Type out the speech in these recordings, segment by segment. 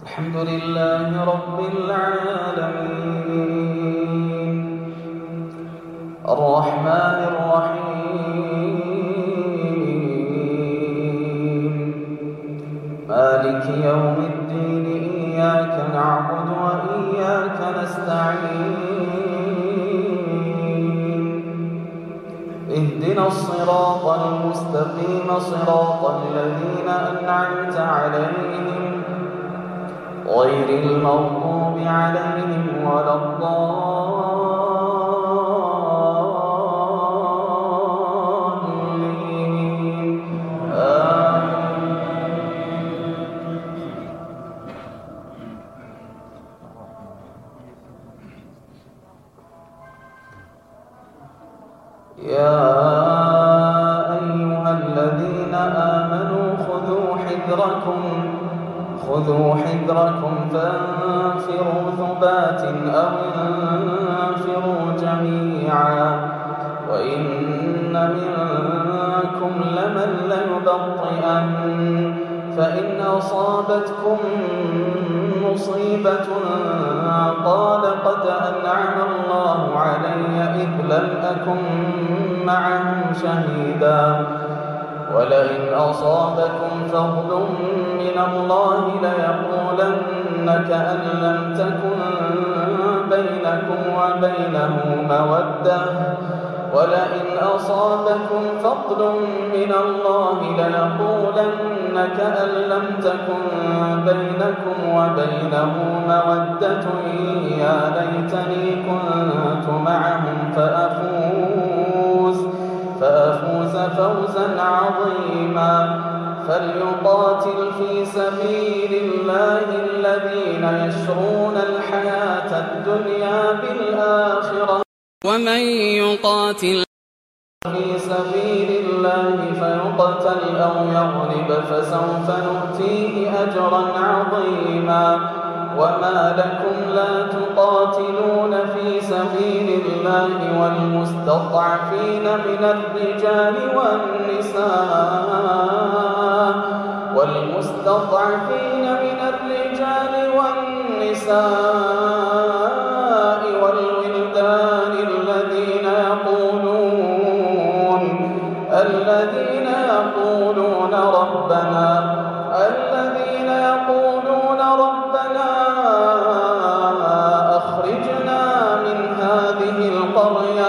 الحمد لله رب العالمين الرحمن الرحيم مالك يوم الدين إياك نعبد وإياك نستعين اهدنا الصراط المستقيم صراط الذين أنعمت عليهم غير المغضوب عليهم ولا الضالين آمين. يا أيها الذين آمنوا خذوا حذركم فانفروا ثبات أو انفروا جميعا وإن منكم لمن ليبطئن فإن أصابتكم مصيبة قال قد أنعم الله علي إذ لم أكن معهم شهيدا ولئن أصابكم فضل من الله ليقولن كأن لم تكن بينكم وبينه مودة ولئن أصابكم فضل من الله ليقولن كأن لم تكن بينكم وبينه مودة يا ليتني كنت معهم فأفوز فوزا عظيما فليقاتل في سبيل الله الذين يشرون الحياة الدنيا بالآخرة ومن يقاتل في سبيل الله فيقتل أو يغلب فسوف نؤتيه أجرا عظيما وما لكم لا تقاتلون في سبيل الله والمستضعفين من الرجال والنساء والولدان الذين يقولون ربنا أخرجنا من هذه القرية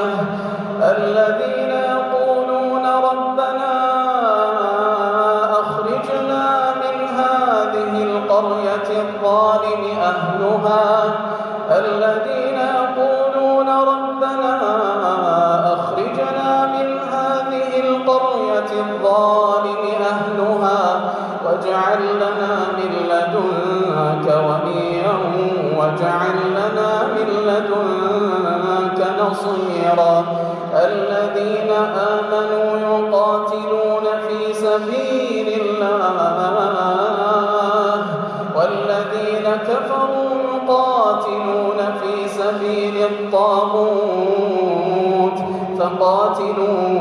الظالم أهلها واجعل لنا من لدنك وليا واجعل لنا من لدنك نصيرا الذين آمنوا يقاتلون في سبيل الله والذين كفروا يقاتلون في سبيل الطاغوت فقاتلوا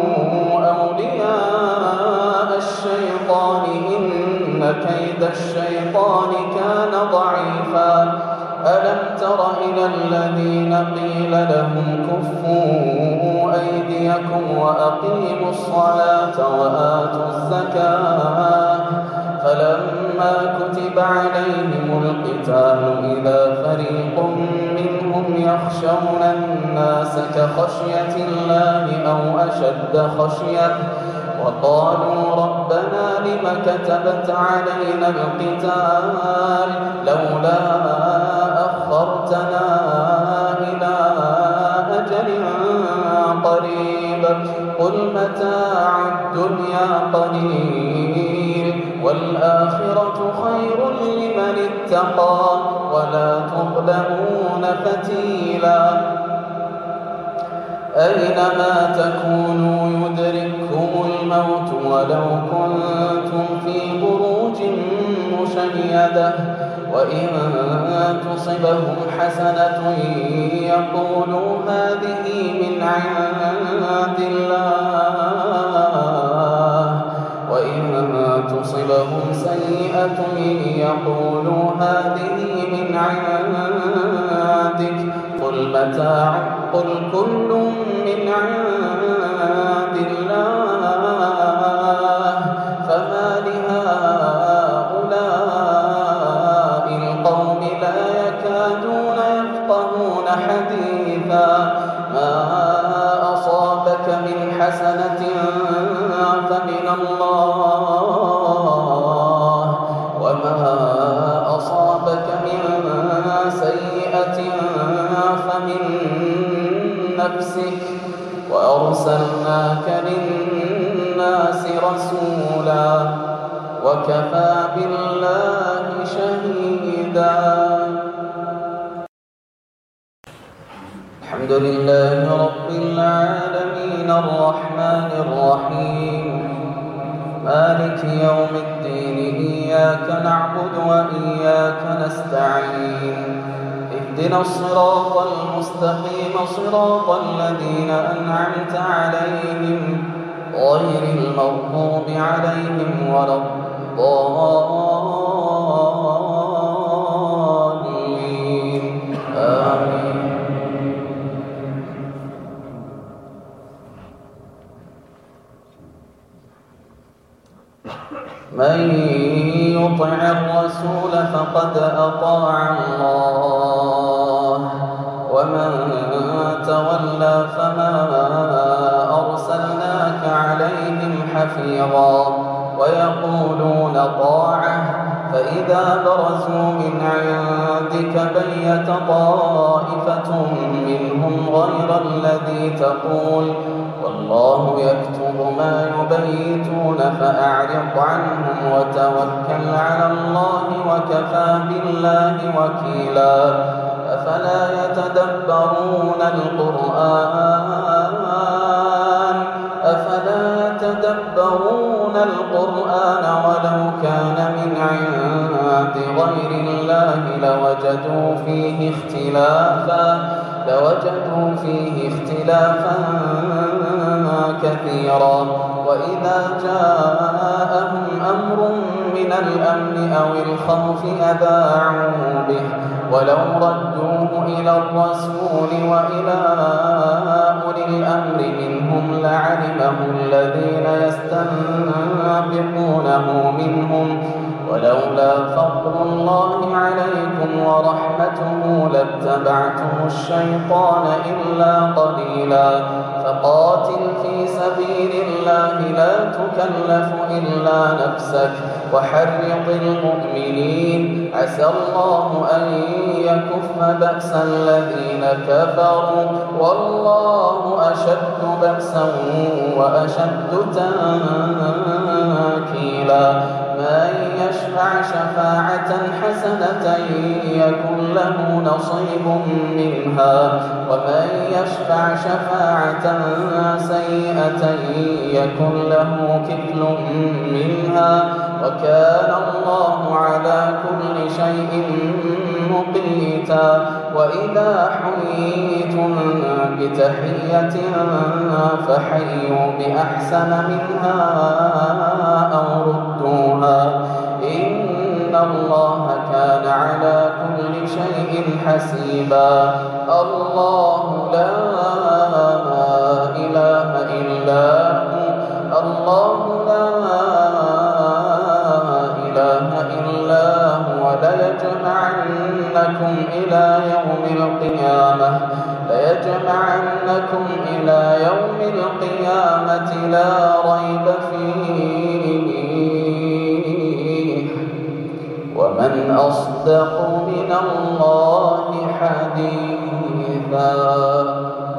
أولياء الشيطان إن كيد الشيطان كان ضعيفا ألم تر إلى الذين قيل لهم كفوا أيديكم وأقيموا الصلاة وآتوا الزكاة فلما كتب عليهم القتال إذا فريق منهم يخشون الناس كخشية الله أو أشد خشية وقالوا ربنا لم كتبت علينا القتال لولا أخرتنا إلى أجل قريب قل متاع الدنيا قليل والآخرة خير لمن اتقى ولا تظلمون فتيلا أينما تكونوا يدرككم الموت ولو كنتم في بروج مشيدة وإن تصبهم حسنة يقولوا هذه من عند الله وإن تصبهم سيئة يقولوا هذه من عندك قل كل من عند الله فما لهؤلاء القوم لا يكادون يفقهون حديثا ما أصابك من حسنة فمن الله وما أصابك من سيئة فمن نفسك وأرسلناك للناس رسولا وكفى بالله شهيدا. الحمد لله رب العالمين الرحمن الرحيم مالك يوم الدين إياك نعبد وإياك نستعين اهدنا الصراط المستقيم صراط الذين أنعمت عليهم غير المغضوب عليهم ولا الضالين آمين. من يطع الرسول فقد أطاع الله ومن تولى فما أرسلناك عليهم حفيظا ويقولون طاعة فإذا برزوا من عندك بيت طائفة منهم غير الذي تقول والله يكتب ما يبيتون فأعرض عنهم وتوكل على الله وكفى بالله وكيلا. أفلا يتدبرون القرآن ولو كان من عند غير الله لوجدوا فيه اختلافا كثيرا. وإذا جاءهم أمر من الأمن أو الخوف أذاعوا به ولو ردوه إلى الرسول وإلى أولي الأمر منهم لعلمه الذين يستنبطونه منهم ولولا فضل الله عليكم ورحمته لاتبعتم الشيطان إلا قليلا. فقاتل في سبيل الله لا تكلف إلا نفسك وحرض المؤمنين عسى الله أن يكف بأس الذين كفروا والله أشد بأسا وأشد تنكيلا. من يشفع شفاعة حسنة يكن له نصيب منها ومن يشفع شفاعة سيئة يكن له كفل منها وكان الله على كل شيء مقيتا. وإذا حييتم بتحية فحيوا بأحسن منها أو ردوها إن الله كان على كل شيء حسيبا. الله لا إله إلا هو الله لا إله إلا هو ليجمعنكم إلى يوم القيامة لا ريب فيه ومن أصدق من الله حديثا.